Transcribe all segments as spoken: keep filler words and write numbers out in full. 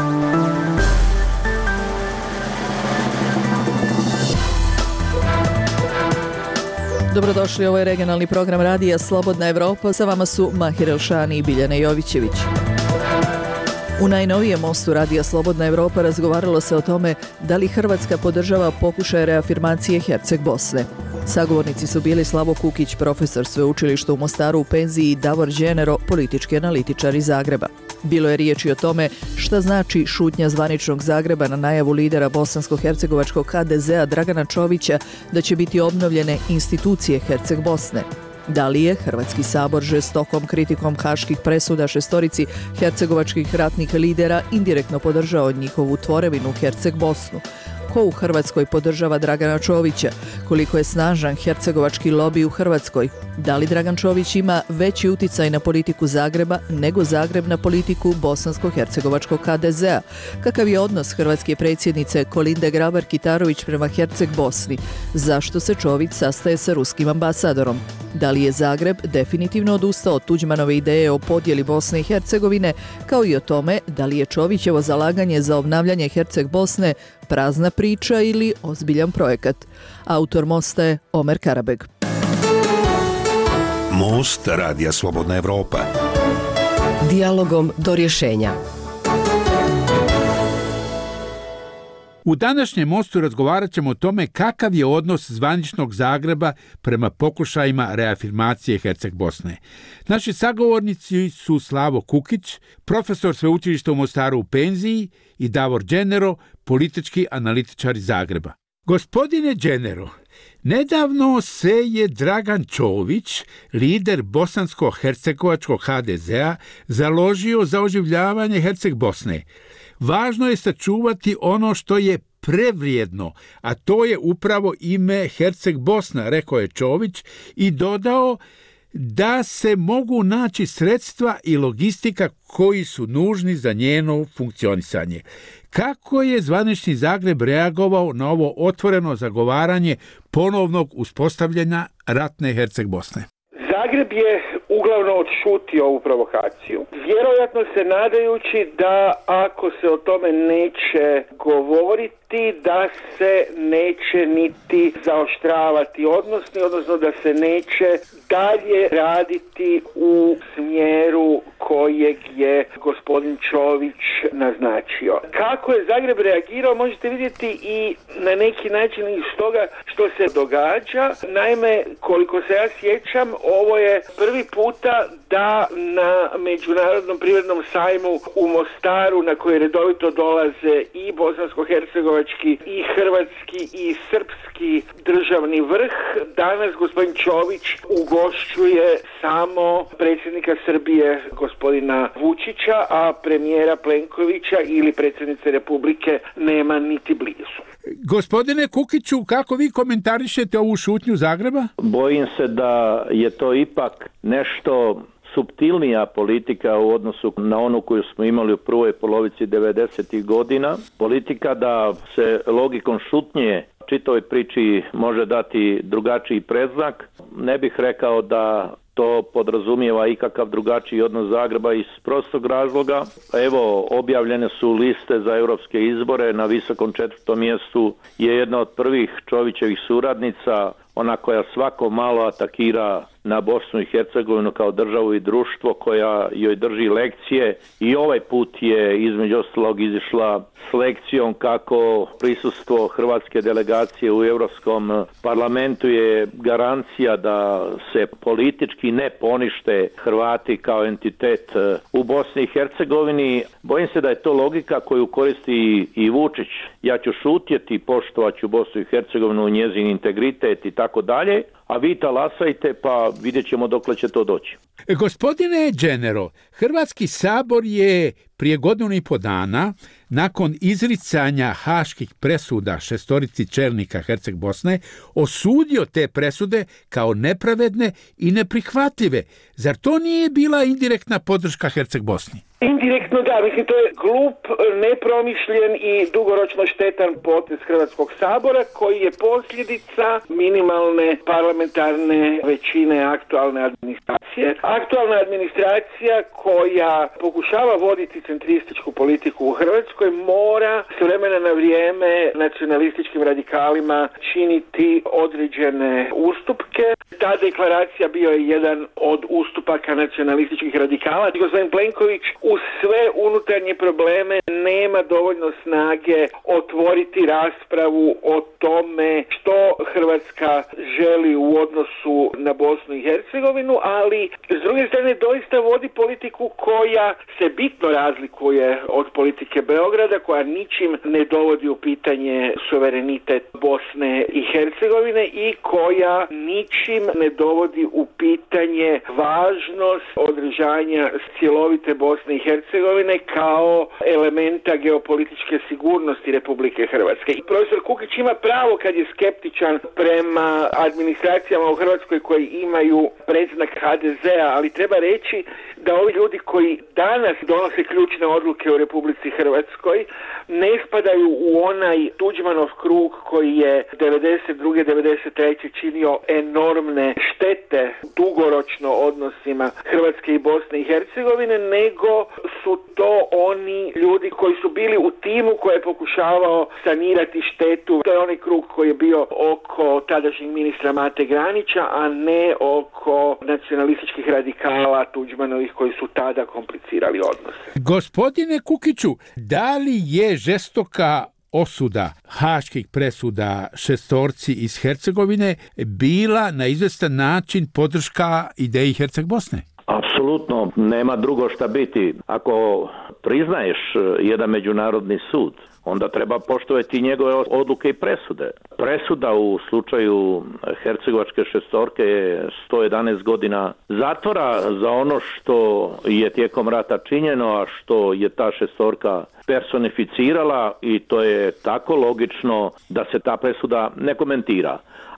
Dobrodošli, ovo je regionalni program radija Slobodna Evropa. Sa vama su Mahir Elšani i Biljana Jovićević. U najnovijem mostu radija Slobodna Evropa razgovaralo se o tome da li Hrvatska podržava pokušaje reafirmacije Herceg Bosne. Sagovornici su bili Slavo Kukić, profesor sveučilišta u Mostaru u penziji, i Davor Đenero, politički analitičar iz Zagreba. Bilo je riječi o tome šta znači šutnja zvaničnog Zagreba na najavu lidera bosansko-hercegovačkog ha de zea Dragana Čovića da će biti obnovljene institucije Herceg Bosne. Da li je Hrvatski sabor žestokom kritikom haških presuda šestorici hercegovačkih ratnih lidera indirektno podržao njihovu tvorevinu Herceg Bosnu? Ko u Hrvatskoj podržava Dragana Čovića? Koliko je snažan hercegovački lobi u Hrvatskoj? Da li Dragan Čović ima veći uticaj na politiku Zagreba nego Zagreb na politiku bosansko-hercegovačkog ha de zea? Kakav je odnos hrvatske predsjednice Kolinde Grabar-Kitarović prema Herceg Bosni? Zašto se Čović sastaje sa ruskim ambasadorom? Da li je Zagreb definitivno odustao od Tuđmanove ideje o podjeli Bosne i Hercegovine, kao i o tome da li je Čovićevo zalaganje za obnavljanje Herceg Bosne prazna priča ili ozbiljan projekat? Autor mosta je Omer Karabeg. Most radija Slobodna Evropa. Dijalogom do rješenja. U današnjem mostu razgovarat ćemo o tome kakav je odnos zvaničnog Zagreba prema pokušajima reafirmacije Herceg Bosne. Naši sagovornici su Slavo Kukić, profesor sveučilišta u Mostaru u penziji, i Davor Đenero, politički analitičar iz Zagreba. Gospodine Đenero, nedavno se je Dragan Čović, lider bosansko-hercegovačkog ha de zea, založio za oživljavanje Herceg Bosne. Važno je sačuvati ono što je prevrijedno, a to je upravo ime Herceg Bosna, rekao je Čović i dodao da se mogu naći sredstva i logistika koji su nužni za njeno funkcionisanje. Kako je zvanični Zagreb reagovao na ovo otvoreno zagovaranje ponovnog uspostavljanja ratne Herceg Bosne? Zagreb je uglavnom odšutio ovu provokaciju, vjerojatno se nadajući da ako se o tome neće govoriti, da se neće niti zaoštravati odnosni, odnosno da se neće dalje raditi u smjeru kojeg je gospodin Čović naznačio. Kako je Zagreb reagirao možete vidjeti i na neki način iz toga što se događa. Naime, koliko se ja sjećam, ovo je prvi puta da na Međunarodnom privrednom sajmu u Mostaru, na koji redovito dolaze i bosansko-hercegovački i hrvatski i srpski državni vrh, danas gospodin Čović ugošćuje samo predsjednika Srbije gospodina Vučića, a premijera Plenkovića ili predsjednice Republike nema niti blizu. Gospodine Kukiću, kako vi komentarišete ovu šutnju Zagreba? Bojim se da je to ipak nešto suptilnija politika u odnosu na onu koju smo imali u prvoj polovici devedesetih godina. Politika da se logikom šutnje čitavoj priči može dati drugačiji predznak. Ne bih rekao da to podrazumijeva ikakav drugačiji odnos Zagreba iz prostog razloga. Evo, objavljene su liste za europske izbore. Na visokom četvrtom mjestu je jedna od prvih Čovićevih suradnica, ona koja svako malo atakira na Bosnu i Hercegovinu kao državu i društvo, koja joj drži lekcije, i ovaj put je između ostalog izišla s lekcijom kako prisustvo hrvatske delegacije u Europskom parlamentu je garancija da se politički ne ponište Hrvati kao entitet u Bosni i Hercegovini. Bojim se da je to logika koju koristi i Vučić. Ja ću šutjeti, poštovat ću Bosnu i Hercegovinu, njezin integritet i tako dalje, a vi talasajte pa vidjet ćemo dokle će to doći. Gospodine Đenero, Hrvatski sabor je prije godinu i po dana, nakon izricanja haških presuda šestorici čelnika Herceg Bosne, osudio te presude kao nepravedne i neprihvatljive. Zar to nije bila indirektna podrška Herceg Bosni? Indirektno da, mislim to je glup, nepromišljen i dugoročno štetan potez Hrvatskog sabora koji je posljedica minimalne parlamentarne većine aktualne administracije. Aktualna administracija koja pokušava voditi eurocentrističku politiku u Hrvatskoj, mora s vremena na vrijeme nacionalističkim radikalima činiti određene ustupke. Ta deklaracija bio je jedan od ustupaka nacionalističkih radikala. Gospodin Plenković uz sve unutarnje probleme nema dovoljno snage otvoriti raspravu o tome što Hrvatska želi u odnosu na Bosnu i Hercegovinu, ali s druge strane doista vodi politiku koja se bitno razlikuje od politike Beograda, koja ničim ne dovodi u pitanje suverenitet Bosne i Hercegovine i koja ničim ne dovodi u pitanje važnost održanja cjelovite Bosne i Hercegovine kao elementa geopolitičke sigurnosti Republike Hrvatske. I profesor Kukić ima pravo kad je skeptičan prema administracijama u Hrvatskoj koji imaju predznak ha de zea, ali treba reći da ovi ljudi koji danas donose ključne odluke u Republici Hrvatskoj ne spadaju u onaj Tuđmanov krug koji je devedeset druge devedeset treće činio enormne štete dugoročno odnosima Hrvatske i Bosne i Hercegovine, nego su to oni ljudi koji su bili u timu koji je pokušavao sanirati štetu. To je onaj krug koji je bio oko tadašnjeg ministra Mate Granića, a ne oko nacionalističkih radikala Tuđmanovih koji su tada komplicirali odnose. Gospodine Kukiću, da li je žestoka osuda haških presuda šestorci iz Hercegovine bila na izvestan način podrška ideji Herceg Bosne? Apsolutno, nema drugo šta biti. Ako priznaješ jedan međunarodni sud, onda treba poštovati njegove odluke i presude. Presuda u slučaju hercegovačke šestorke je sto jedanaest godina zatvora za ono što je tijekom rata činjeno, a što je ta šestorka personificirala, i to je tako logično da se ta presuda ne komentira.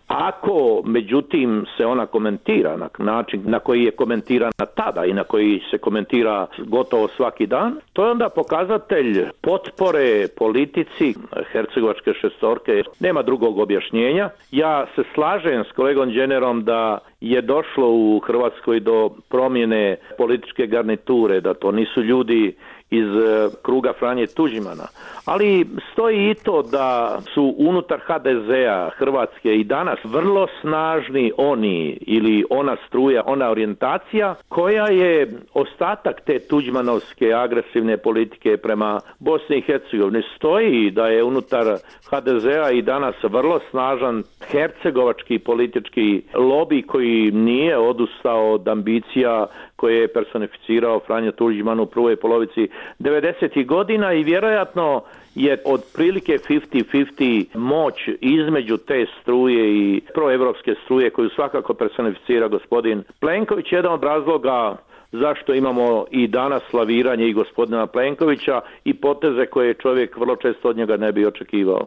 Ako, međutim, se ona komentira na način na koji je komentirana tada i na koji se komentira gotovo svaki dan, to je onda pokazatelj potpore politici hercegovačke šestorke. Nema drugog objašnjenja. Ja se slažem s kolegom Đenerom da je došlo u Hrvatskoj do promjene političke garniture, da to nisu ljudi iz kruga Franje Tuđmana. Ali stoji i to da su unutar ha de zea Hrvatske i danas vrlo snažni oni ili ona struja, ona orijentacija koja je ostatak te tuđmanovske agresivne politike prema Bosni i Hercegovini. Stoji da je unutar ha de zea i danas vrlo snažan hercegovački politički lobi koji nije odustao od ambicija koje je personificirao Franjo Tuđman u prvoj polovici devedesetih godina i vjerojatno je otprilike pedeset pedeset moć između te struje i proevropske struje koju svakako personificira gospodin Plenković. Jedan od razloga zašto imamo i danas slaviranje i gospodina Plenkovića i poteze koje čovjek vrlo često od njega ne bi očekivao.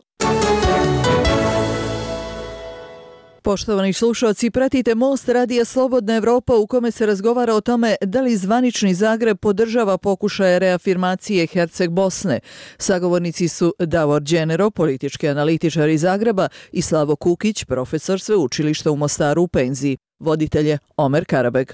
Poštovani slušalci, pratite Most radija Slobodna Evropa u kome se razgovara o tome da li zvanični Zagreb podržava pokušaje reafirmacije Herceg Bosne. Sagovornici su Davor Đenero, politički analitičar iz Zagreba, i Slavo Kukić, profesor sveučilišta u Mostaru u penziji. Voditelj je Omer Karabeg.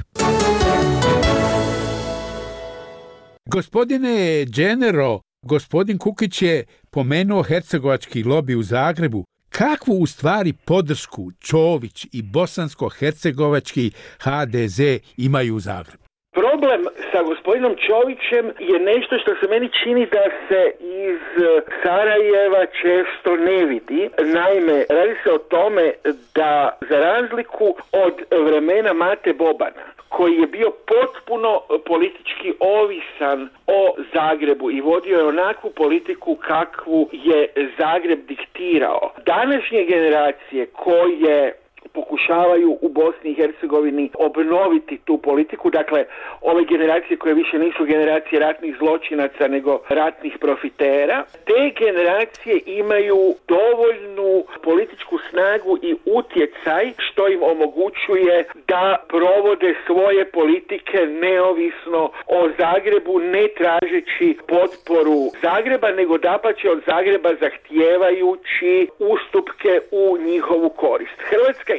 Gospodine Đenero, gospodin Kukić je pomenuo hercegovački lobi u Zagrebu. Kakvu u stvari podršku Čović i bosansko-hercegovački ha de ze imaju u Zagrebu? Problem sa gospodinom Čovićem je nešto što se meni čini da se iz Sarajeva često ne vidi. Naime, radi se o tome da za razliku od vremena Mate Bobana, koji je bio potpuno politički ovisan o Zagrebu i vodio je onakvu politiku kakvu je Zagreb diktirao. Današnje generacije koje pokušavaju u Bosni i Hercegovini obnoviti tu politiku, dakle ove generacije koje više nisu generacije ratnih zločinaca nego ratnih profitera, te generacije imaju dovoljnu političku snagu i utjecaj što im omogućuje da provode svoje politike neovisno o Zagrebu, ne tražeći potporu Zagreba, nego dapače od Zagreba zahtijevajući ustupke u njihovu korist. Hrvatska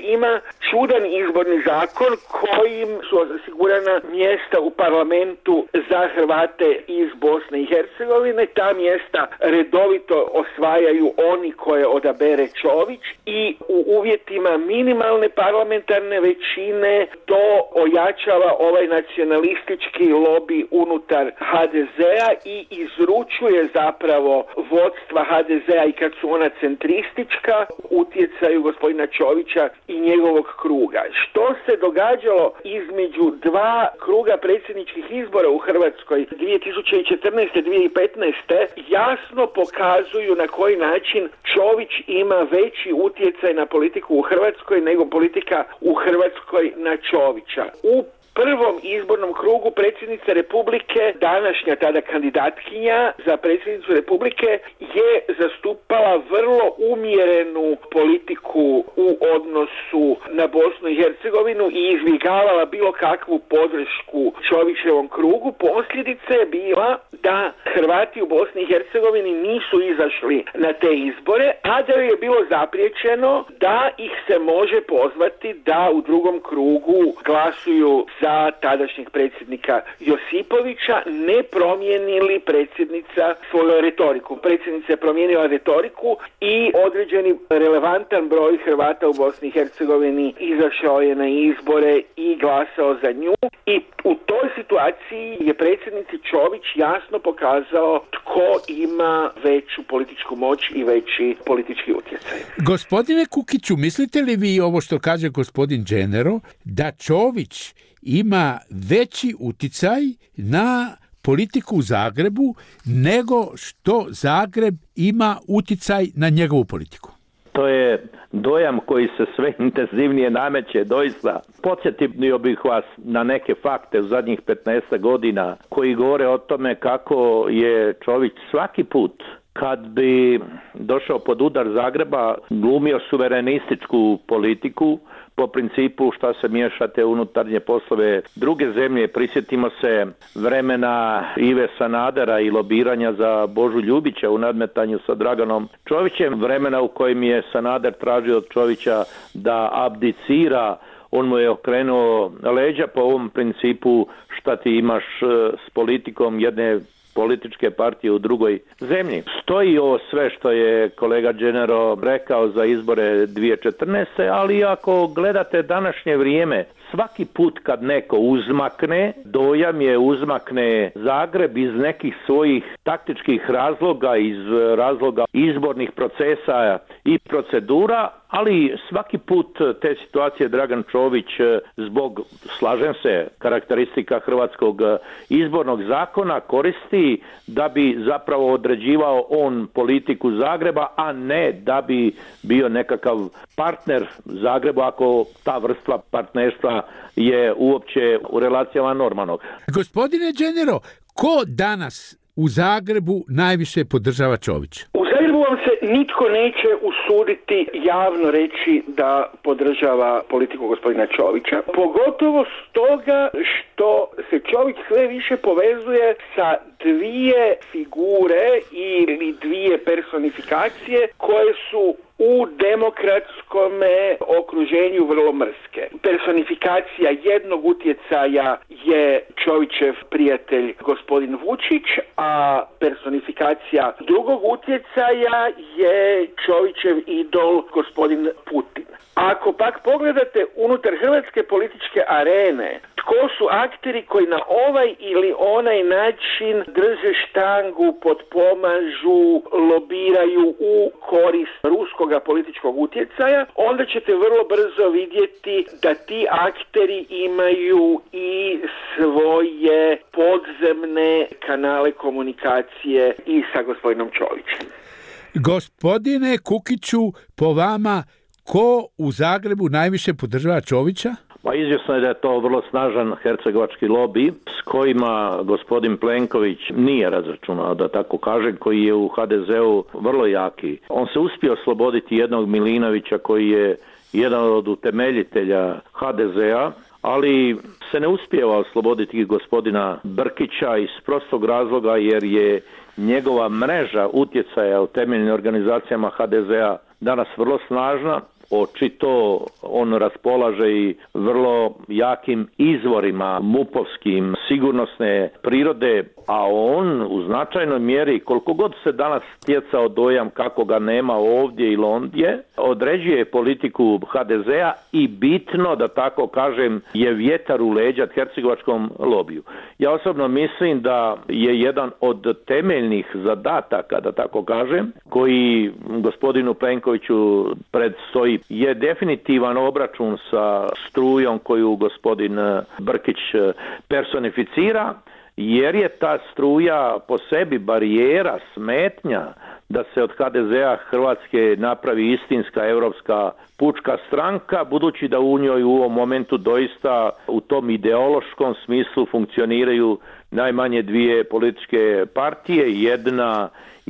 ima čudan izborni zakon kojim su osigurana mjesta u parlamentu za Hrvate iz Bosne i Hercegovine. Ta mjesta redovito osvajaju oni koje odabere Čović i u uvjetima minimalne parlamentarne većine to ojačava ovaj nacionalistički lobby unutar ha de zea i izručuje zapravo vodstva ha de zea i kad su ona centristička utjecaju gospodina Čovića i njegovog kruga. Što se događalo između dva kruga predsjedničkih izbora u Hrvatskoj dvije tisuće četrnaeste. dvije tisuće petnaeste. jasno pokazuju na koji način Čović ima veći utjecaj na politiku u Hrvatskoj nego politika u Hrvatskoj na Čovića. U prvom izbornom krugu predsjednica Republike, današnja tada kandidatkinja za predsjednicu Republike, je zastupala vrlo umjerenu politiku u odnosu na Bosnu i Hercegovinu i izbjegavala bilo kakvu podršku Čovićevom krugu. Posljedica je bila da Hrvati u Bosni i Hercegovini nisu izašli na te izbore, a da je bilo zapriječeno da ih se može pozvati da u drugom krugu glasuju za tadašnjeg predsjednika Josipovića, ne promijenili predsjednica svoju retoriku. Predsjednica je promijenila retoriku i određeni relevantan broj Hrvata u Bosni i Hercegovini izašao je na izbore i glasao za nju i u toj situaciji je predsjednici Čović jasno pokazao tko ima veću političku moć i veći politički utjecaj. Gospodine Kukiću, mislite li vi ovo što kaže gospodin Dženero, da Čović ima veći uticaj na politiku u Zagrebu nego što Zagreb ima uticaj na njegovu politiku? To je dojam koji se sve intenzivnije nameće, doista. Podsjetio bih vas na neke fakte u zadnjih petnaest godina koji govore o tome kako je Čović svaki put kad bi došao pod udar Zagreba glumio suverenističku politiku po principu šta se miješate u unutarnje poslove druge zemlje. Prisjetimo se vremena Ive Sanadera i lobiranja za Božu Ljubića u nadmetanju sa Draganom Čovićem, vremena u kojem je Sanader tražio od Čovića da abdicira. On mu je okrenuo leđa po ovom principu šta ti imaš s politikom jedne političke partije u drugoj zemlji. Stoji ovo sve što je kolega Dženero rekao za izbore dvije tisuće četrnaeste. ali ako gledate današnje vrijeme, svaki put kad neko uzmakne, dojam je uzmakne Zagreb iz nekih svojih taktičkih razloga, iz razloga izbornih procesa i procedura, ali svaki put te situacije Dragan Čović zbog, slažem se, karakteristika hrvatskog izbornog zakona koristi da bi zapravo određivao on politiku Zagreba, a ne da bi bio nekakav partner Zagrebu ako ta vrsta partnerstva je uopće u relacijama normalnog. Gospodine Dženero, ko danas u Zagrebu najviše podržava Čovića? U Zagrebu vam se nitko neće usuditi javno reći da podržava politiku gospodina Čovića, pogotovo stoga što se Čović sve više povezuje sa dvije figure ili dvije personifikacije koje su u demokratskom okruženju vrlo mrske. Personifikacija jednog utjecaja je Čovićev prijatelj gospodin Vučić, a personifikacija drugog utjecaja je Čovićev idol gospodin Putin. Ako pak pogledate unutar hrvatske političke arene, tko su akteri koji na ovaj ili onaj način drže štangu, potpomažu, lobiraju u korist ruskoga političkog utjecaja, onda ćete vrlo brzo vidjeti da ti akteri imaju i svoje podzemne kanale komunikacije i sa gospodinom Čovićem. Gospodine Kukiću, po vama, ko u Zagrebu najviše podržava Čovića? Pa izvjesno je da je to vrlo snažan hercegovački lobby s kojima gospodin Plenković nije razračunao, da tako kažem, koji je u ha de zeu vrlo jaki. On se uspio osloboditi jednog Milinovića koji je jedan od utemeljitelja ha de zea, ali se ne uspijeva osloboditi gospodina Brkića iz prostog razloga jer je njegova mreža utjecaja u temeljnim organizacijama ha de zea danas vrlo snažna očito on raspolaže i vrlo jakim izvorima mupovskim sigurnosne prirode, a on u značajnoj mjeri, koliko god se danas stjecao dojam kako ga nema ovdje ili ondje, određuje politiku ha de zea i bitno, da tako kažem, je vjetar u leđa hercegovačkom lobiju. Ja osobno mislim da je jedan od temeljnih zadataka, da tako kažem, koji gospodinu Plenkoviću predstoji, je definitivan obračun sa strujom koju gospodin Brkić personificira, jer je ta struja po sebi barijera, smetnja da se od ha de zea Hrvatske napravi istinska europska pučka stranka, budući da u njoj u ovom momentu doista u tom ideološkom smislu funkcioniraju najmanje dvije političke partije. Jedna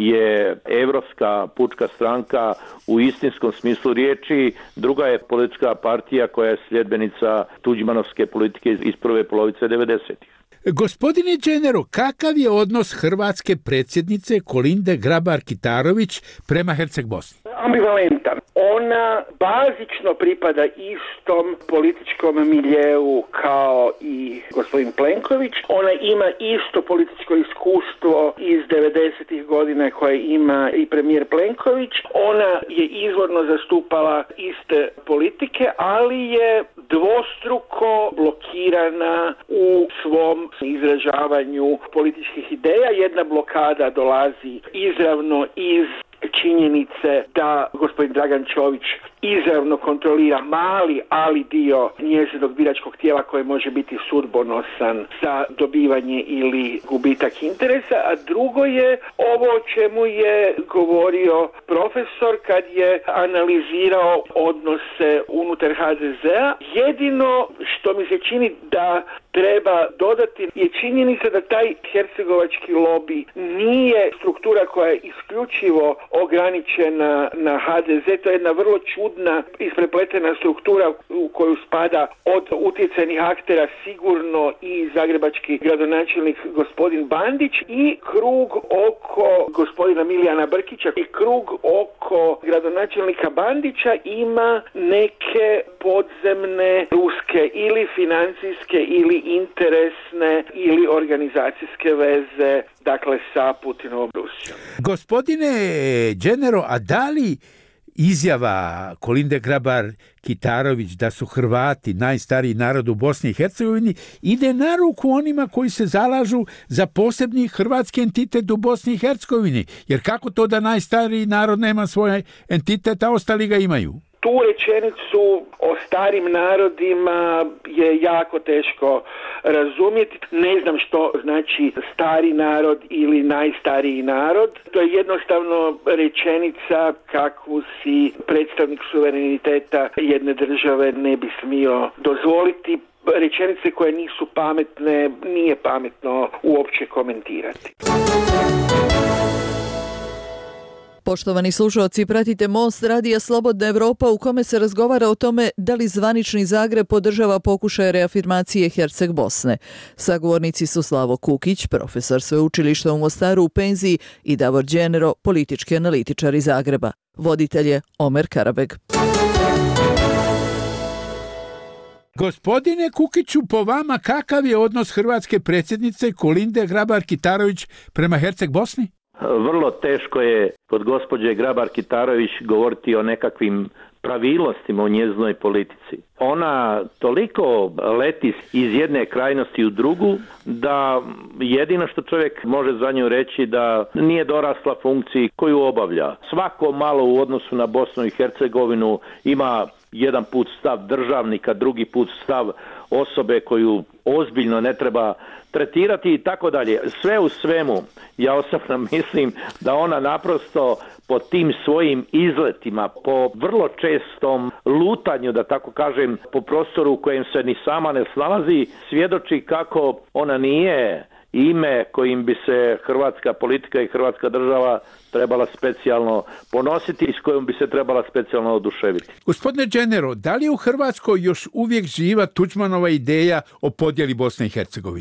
je Europska pučka stranka u istinskom smislu riječi, druga je politička partija koja je sljedbenica tuđmanovske politike iz prve polovice devedesetih. Gospodine Đenero, kakav je odnos hrvatske predsjednice Kolinde Grabar-Kitarović prema Herceg-Bosni? Ambivalentan. Ona bazično pripada istom političkom miljeu kao i gospodin Plenković. Ona ima isto političko iskustvo iz devedesetih godina koje ima i premijer Plenković. Ona je izvorno zastupala iste politike, ali je dvostruko blokirana u svom izražavanju političkih ideja. Jedna blokada dolazi izravno iz činjenice da gospodin Dragan Čović izravno kontrolira mali, ali dio njezinog biračkog tijela koje može biti sudbonosan za dobivanje ili gubitak interesa, a drugo je ovo o čemu je govorio profesor kad je analizirao odnose unutar ha de zea. Jedino što mi se čini da treba dodati je činjenica da taj hercegovački lobby nije struktura koja je isključivo ograničena na ha de ze. To je jedna vrlo čudna, isprepletena struktura u koju spada od utjecajnih aktera sigurno i zagrebački gradonačelnik gospodin Bandić i krug oko gospodina Milijana Brkića i krug oko gradonačelnika Bandića ima neke podzemne ruske ili financijske ili interesne ili organizacijske veze, dakle sa Putinovom Rusijom. Gospodine Đenero, a da li izjava Kolinde Grabar-Kitarović da su Hrvati najstariji narod u Bosni i Hercegovini ide na ruku onima koji se zalažu za posebni hrvatski entitet u Bosni i Hercegovini? Jer kako to da najstariji narod nema svoj entitet, a ostali ga imaju? Tu rečenicu o starim narodima je jako teško razumjeti. Ne znam što znači stari narod ili najstariji narod. To je jednostavno rečenica kakvu si predstavnik suvereniteta jedne države ne bi smio dozvoliti. Rečenice koje nisu pametne nije pametno uopće komentirati. Poštovani slušalci, pratite Most radija Slobodna Evropa u kome se razgovara o tome da li zvanični Zagreb podržava pokušaje reafirmacije Herceg-Bosne. Sagovornici su Slavo Kukić, profesor sveučilišta u Mostaru u penziji, i Davor Đenero, politički analitičar iz Zagreba. Voditelj je Omer Karabeg. Gospodine Kukiću, po vama kakav je odnos hrvatske predsjednice Kolinde Grabar-Kitarović prema Herceg-Bosni? Vrlo teško je kod gospođe Grabar-Kitarović govoriti o nekakvim pravilnostima u njezinoj politici. Ona toliko leti iz jedne krajnosti u drugu da jedino što čovjek može za nju reći da nije dorasla funkciji koju obavlja. Svako malo u odnosu na Bosnu i Hercegovinu ima jedan put stav državnika, drugi put stav osobe koju ozbiljno ne treba tretirati i tako dalje. Sve u svemu, ja osobno mislim da ona naprosto po tim svojim izletima, po vrlo čestom lutanju, da tako kažem, po prostoru u kojem se ni sama ne snalazi, svjedoči kako ona nije ime kojim bi se hrvatska politika i hrvatska država trebala specijalno ponositi i s kojom bi se trebala specijalno oduševiti. Gospodine Đenero, da li je u Hrvatskoj još uvijek živa Tuđmanova ideja o podjeli Bosne i Hercegovine?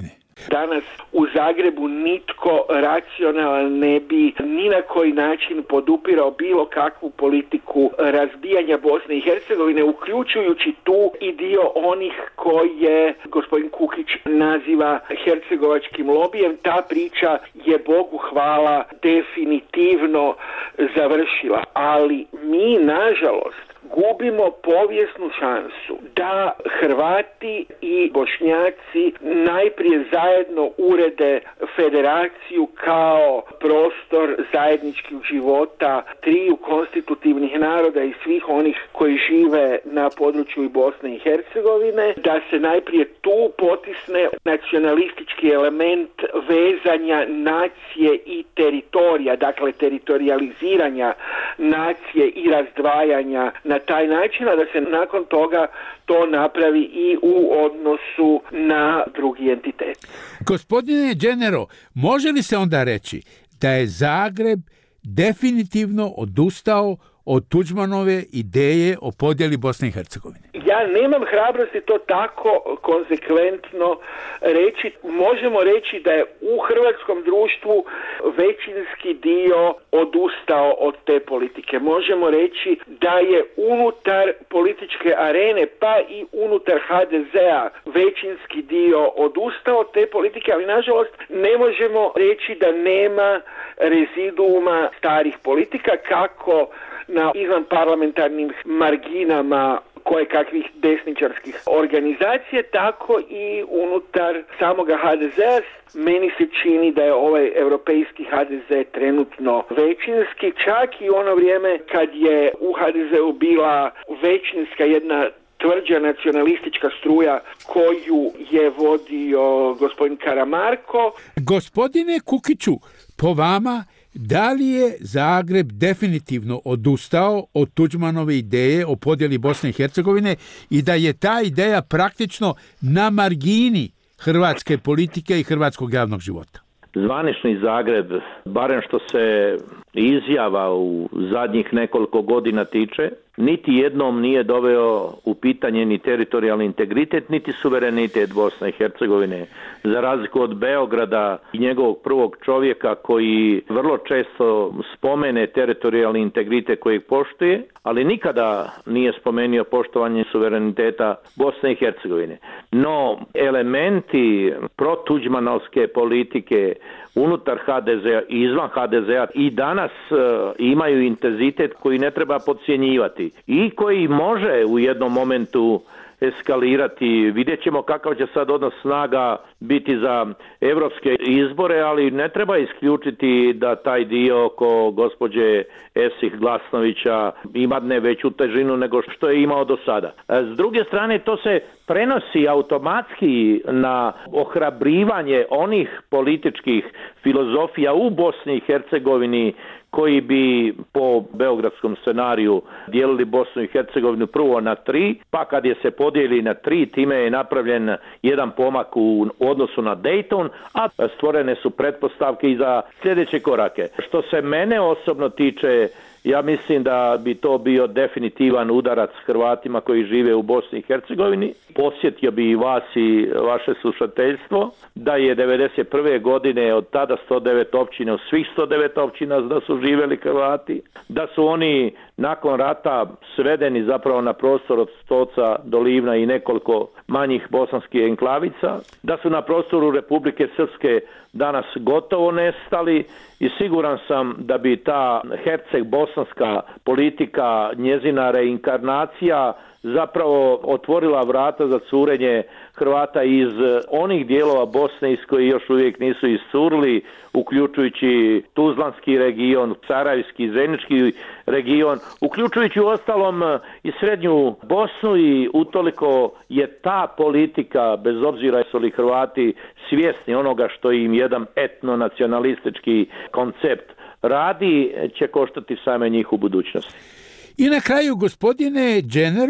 Danas u Zagrebu nitko racionalan ne bi ni na koji način podupirao bilo kakvu politiku razbijanja Bosne i Hercegovine, uključujući tu i dio onih koje gospodin Kukić naziva hercegovačkim lobijem. Ta priča je, Bogu hvala, definitivno završila, ali mi, nažalost, gubimo povijesnu šansu da Hrvati i Bošnjaci najprije zajedno urede federaciju kao prostor zajedničkih života triju konstitutivnih naroda i svih onih koji žive na području i Bosne i Hercegovine, da se najprije tu potisne nacionalistički element vezanja nacije i teritorija, dakle teritorializiranja nacije i razdvajanja na taj način, a da se nakon toga to napravi i u odnosu na drugi entitet. Gospodine Genero, može li se onda reći da je Zagreb definitivno odustao od Tuđmanove ideje o podjeli Bosne i Hercegovine? Ja nemam hrabrosti to tako konsekventno reći. Možemo reći da je u hrvatskom društvu većinski dio odustao od te politike. Možemo reći da je unutar političke arene, pa i unutar ha de zea, većinski dio odustao od te politike, ali nažalost ne možemo reći da nema reziduuma starih politika, kako na izvan parlamentarnim marginama koje kakvih desničarskih organizacija, tako i unutar samoga ha de zea. Meni se čini da je ovaj europejski ha de ze trenutno većinski, čak i u ono vrijeme kad je u ha de zeu bila većinska jedna tvrđa nacionalistička struja koju je vodio gospodin Karamarko. Gospodine Kukiću, po vama, da li je Zagreb definitivno odustao od Tuđmanove ideje o podjeli Bosne i Hercegovine i da je ta ideja praktično na margini hrvatske politike i hrvatskog javnog života? Zvanični Zagreb, barem što se izjava u zadnjih nekoliko godina tiče, niti jednom nije doveo u pitanje ni teritorijalni integritet, niti suverenitet Bosne i Hercegovine. Za razliku od Beograda i njegovog prvog čovjeka koji vrlo često spomene teritorijalni integritet kojeg poštuje, ali nikada nije spomenuo poštovanje suvereniteta Bosne i Hercegovine. No, elementi protuđmanovske politike unutar ha de zea i izvan ha de zea i danas uh, imaju intenzitet koji ne treba podcjenjivati i koji može u jednom momentu eskalirati. Vidjet ćemo kakav će sad odnos snaga biti za europske izbore, ali ne treba isključiti da taj dio oko gospođe Esih Glasnovića ima ne veću težinu nego što je imao do sada. S druge strane, to se prenosi automatski na ohrabrivanje onih političkih filozofija u Bosni i Hercegovini koji bi po beogradskom scenariju dijelili Bosnu i Hercegovinu prvo na tri, pa kad je se podijeli na tri, time je napravljen jedan pomak u odnosu na Dayton, a stvorene su pretpostavke i za sljedeće korake. Što se mene osobno tiče, ja mislim da bi to bio definitivan udarac Hrvatima koji žive u Bosni i Hercegovini. Posjetio bi i vas i vaše slušateljstvo da je devedeset prve godine od tada sto devet općina, u svih sto devet općina da su živjeli Hrvati, da su oni nakon rata svedeni zapravo na prostor od Stoca do Livna i nekoliko manjih bosanskih enklavica, da su na prostoru Republike Srpske danas gotovo nestali i siguran sam da bi ta herceg-bosanska politika, njezina reinkarnacija zapravo otvorila vrata za curenje Hrvata iz onih dijelova Bosne iz koji još uvijek nisu iscurili, uključujući Tuzlanski region, Sarajevski, Zenički region, uključujući u ostalom i Srednju Bosnu, i utoliko je ta politika, bez obzira su li Hrvati svjesni onoga što im jedan etno-nacionalistički koncept radi, će koštati same njih u budućnosti. I na kraju, gospodine Genero,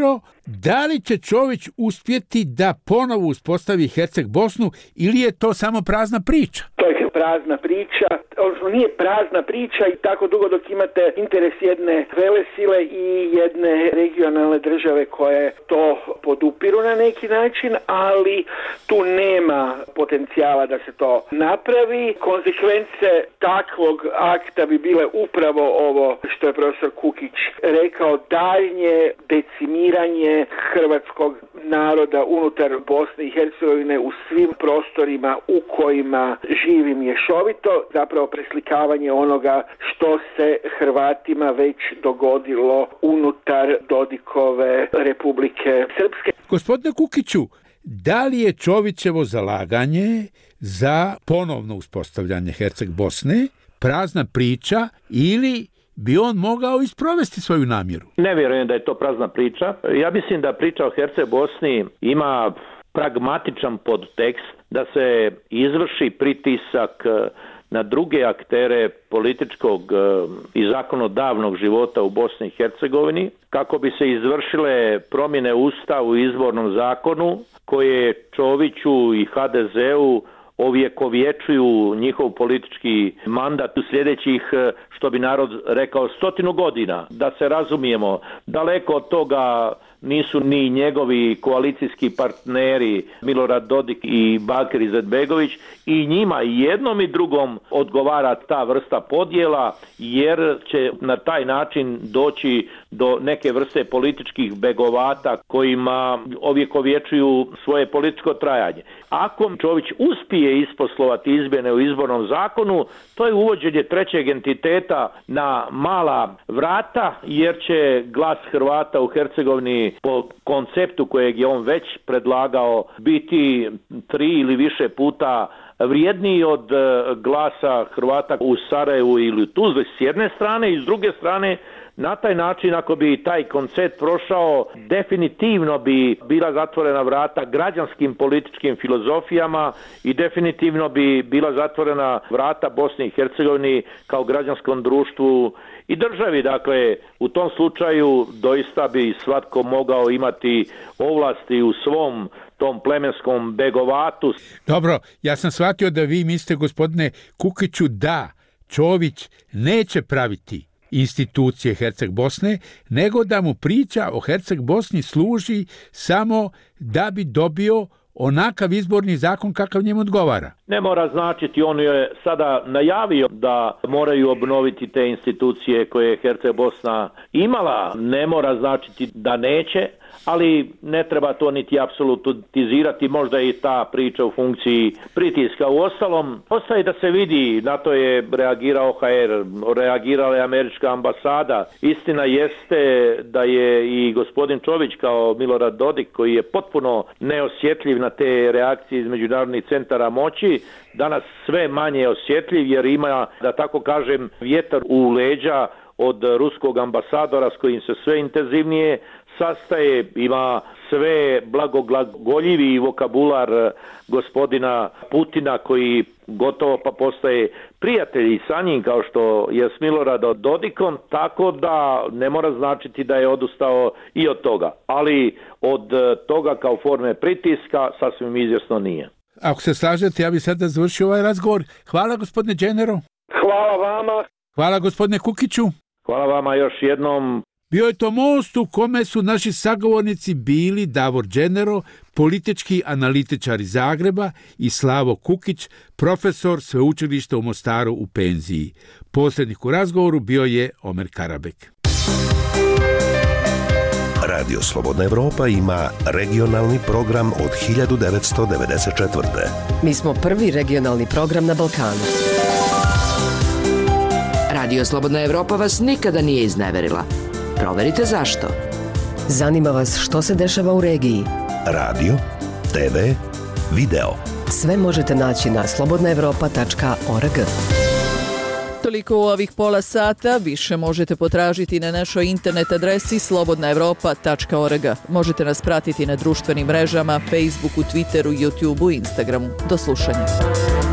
Da li će Čović uspjeti da ponovo uspostavi Herceg Bosnu ili je to samo prazna priča? To je prazna priča, odnosno nije prazna priča i tako dugo dok imate interes jedne velesile i jedne regionalne države koje to podupiru na neki način, ali tu nema potencijala da se to napravi. Konsekvence takvog akta bi bile upravo ovo što je profesor Kukić rekao, daljnje decimiranje hrvatskog naroda unutar Bosne i Hercegovine u svim prostorima u kojima živi mješovito, zapravo preslikavanje onoga što se Hrvatima već dogodilo unutar Dodikove Republike Srpske. Gospodine Kukiću, da li je Čovićevo zalaganje za ponovno uspostavljanje Herceg Bosne prazna priča ili bi on mogao isprovesti svoju namjeru? Ne vjerujem da je to prazna priča. Ja mislim da priča o Herceg Bosni ima pragmatičan podtekst, da se izvrši pritisak na druge aktere političkog i zakonodavnog života u Bosni i Hercegovini, kako bi se izvršile promjene Ustavu i izbornom zakonu koje Čoviću i ha de zeu ovjekovječuju njihov politički mandat u sljedećih, što bi narod rekao, stotinu godina. Da se razumijemo, daleko od toga nisu ni njegovi koalicijski partneri Milorad Dodik i Bakir Izetbegović, i njima i jednom i drugom odgovara ta vrsta podjela, jer će na taj način doći do neke vrste političkih begovata kojima ovjekovječuju svoje političko trajanje. Ako Čović uspije isposlovati izmjene u izbornom zakonu, to je uvođenje trećeg entiteta na mala vrata, jer će glas Hrvata u Hercegovini po konceptu kojeg je on već predlagao biti tri ili više puta vrijedniji od glasa Hrvata u Sarajevu ili Tuzli s jedne strane, i s druge strane na taj način, ako bi taj koncept prošao, definitivno bi bila zatvorena vrata građanskim političkim filozofijama i definitivno bi bila zatvorena vrata Bosni i Hercegovini kao građanskom društvu i državi. Dakle, u tom slučaju doista bi svatko mogao imati ovlasti u svom tom plemenskom begovatu. Dobro, ja sam shvatio da vi mislite, gospodine Kukiću, da Čović neće praviti institucije Herceg Bosne, nego da mu priča o Herceg Bosni služi samo da bi dobio onakav izborni zakon kakav njemu odgovara. Ne mora značiti, on je sada najavio da moraju obnoviti te institucije koje je Herceg Bosna imala, ne mora značiti da neće, ali ne treba to niti apsolutizirati, možda je i ta priča u funkciji pritiska. Uostalom, ostaje da se vidi, na to je reagirao ha er, reagirala je američka ambasada. Istina jeste da je i gospodin Čović kao Milorad Dodik, koji je potpuno neosjetljiv na te reakcije iz međunarodnih centara moći, danas sve manje osjetljiv, jer ima, da tako kažem, vjetar u leđa od ruskog ambasadora s kojim se sve intenzivnije sastaje, ima sve blagoglagoljiviji vokabular gospodina Putina, koji gotovo pa postaje prijatelj sa njim, kao što je s Miloradom Dodikom, tako da ne mora značiti da je odustao i od toga. Ali od toga kao forme pritiska sasvim izvjesno nije. Ako se slažete, ja bih sada završio ovaj razgovor. Hvala, gospodine Dženero. Hvala vama. Hvala, gospodine Kukiću. Hvala vama još jednom. Bio je to most u kome su naši sagovornici bili Davor Dženero, politički analitičar iz Zagreba, i Slavo Kukić, profesor sveučilišta u Mostaru u penziji. Posrednik u razgovoru bio je Omer Karabek. Radio Slobodna Evropa ima regionalni program od hiljadu devetsto devedeset četvrte. Mi smo prvi regionalni program na Balkanu. Radio Slobodna Evropa vas nikada nije izneverila. Proverite zašto. Zanima vas što se dešava u regiji. Radio, te ve, video. Sve možete naći na slobodna evropa tačka org. Toliko u ovih pola sata, više možete potražiti na našoj internet adresi slobodna evropa tačka org. Možete nas pratiti na društvenim mrežama, Facebooku, Twitteru, YouTubeu i Instagramu. Do slušanja.